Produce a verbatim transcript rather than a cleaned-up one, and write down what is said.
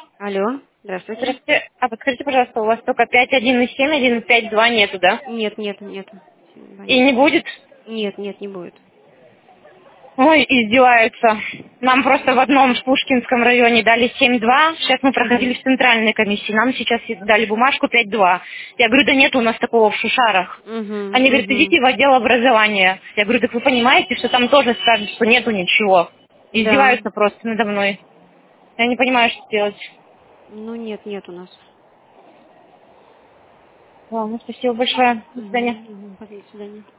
Алло, здравствуйте. Здравствуйте. А подскажите, пожалуйста, у вас только пять один и семь, один пять два нету, да? Нет, нет, нет. И Нет, не будет? нет, нет, не будет. Ой, издеваются. Нам просто в одном в Пушкинском районе дали семь два. Сейчас мы проходили Угу. в центральной комиссии. Нам сейчас дали бумажку пять два. Я говорю, да нет у нас такого в Шушарах. Они Угу, говорят, угу. идите в отдел образования. Я говорю, так вы понимаете, что там тоже скажут, что нету ничего. Да. Издеваются просто надо мной. Я не понимаю, что делать. Ну нет, нет у нас. Ладно, спасибо большое. До Угу, свидания. угу. До свидания.